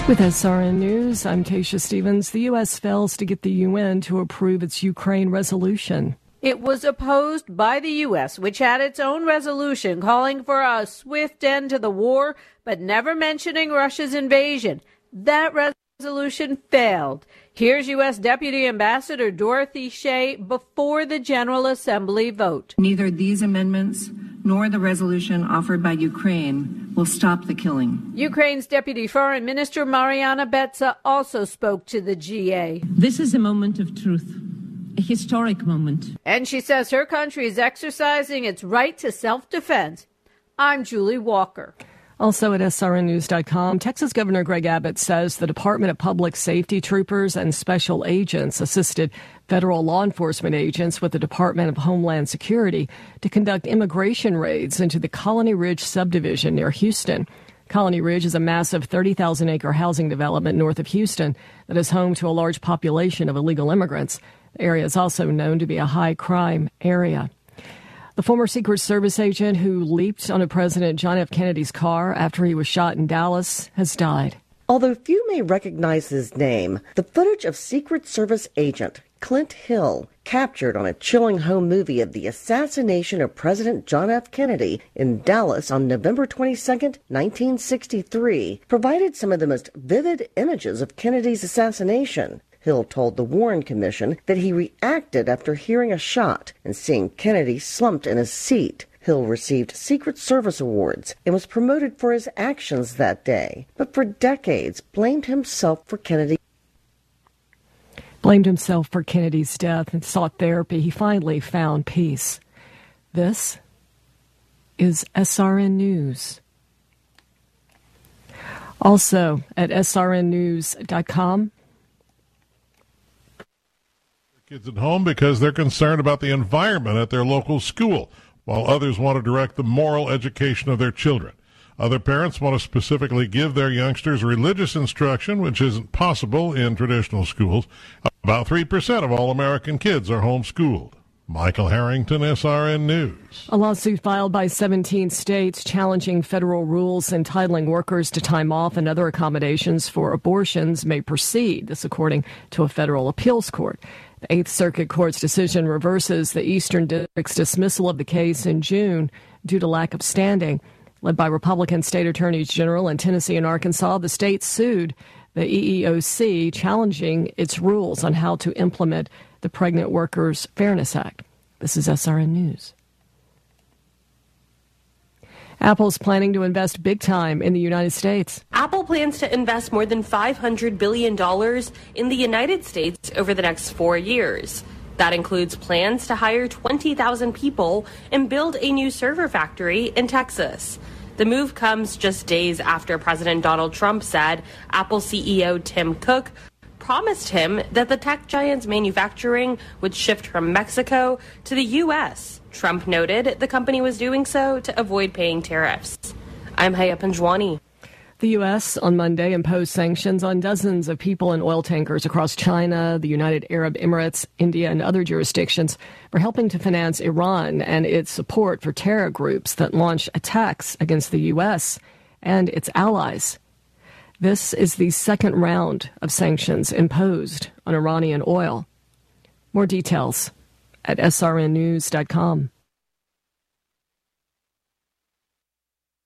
With SRN News, I'm Tasha Stevens. The U.S. fails to get the UN to approve its Ukraine resolution. It was opposed by the U.S., which had its own resolution calling for a swift end to the war, but never mentioning Russia's invasion. That resolution failed. Here's U.S. Deputy Ambassador Dorothy Shea before the General Assembly vote. Neither these amendments nor the resolution offered by Ukraine will stop the killing. Ukraine's Deputy Foreign Minister Mariana Betsa also spoke to the GA. This is a moment of truth, a historic moment. And she says her country is exercising its right to self-defense. I'm Julie Walker. Also at srnnews.com, Texas Governor Greg Abbott says the Department of Public Safety troopers and special agents assisted federal law enforcement agents with the Department of Homeland Security to conduct immigration raids into the Colony Ridge subdivision near Houston. Colony Ridge is a massive 30,000-acre housing development north of Houston that is home to a large population of illegal immigrants. The area is also known to be a high-crime area. The former Secret Service agent who leaped onto President John F. Kennedy's car after he was shot in Dallas has died. Although few may recognize his name, the footage of Secret Service agent Clint Hill, captured on a chilling home movie of the assassination of President John F. Kennedy in Dallas on November 22, 1963, provided some of the most vivid images of Kennedy's assassination. Hill told the Warren Commission that he reacted after hearing a shot and seeing Kennedy slumped in his seat. Hill received Secret Service awards and was promoted for his actions that day, but for decades blamed himself for Kennedy's death and sought therapy. He finally found peace. This is SRN News. Also at srnnews.com. Kids at home because they're concerned about the environment at their local school, while others want to direct the moral education of their children. Other parents want to specifically give their youngsters religious instruction, which isn't possible in traditional schools. About 3% of all American kids are homeschooled. Michael Harrington, SRN News. A lawsuit filed by 17 states challenging federal rules entitling workers to time off and other accommodations for abortions may proceed, this according to a federal appeals court. The Eighth Circuit Court's decision reverses the Eastern District's dismissal of the case in June due to lack of standing. Led by Republican state attorneys general in Tennessee and Arkansas, the states sued the EEOC, challenging its rules on how to implement the Pregnant Workers Fairness Act. This is SRN News. Apple's planning to invest big time in the United States. Apple plans to invest more than $500 billion in the United States over the next 4 years. That includes plans to hire 20,000 people and build a new server factory in Texas. The move comes just days after President Donald Trump said Apple CEO Tim Cook promised him that the tech giant's manufacturing would shift from Mexico to the U.S. Trump noted the company was doing so to avoid paying tariffs. I'm Haya Panjwani. The U.S. on Monday imposed sanctions on dozens of people in oil tankers across China, the United Arab Emirates, India, and other jurisdictions for helping to finance Iran and its support for terror groups that launch attacks against the U.S. and its allies. This is the second round of sanctions imposed on Iranian oil. More details at srnnews.com.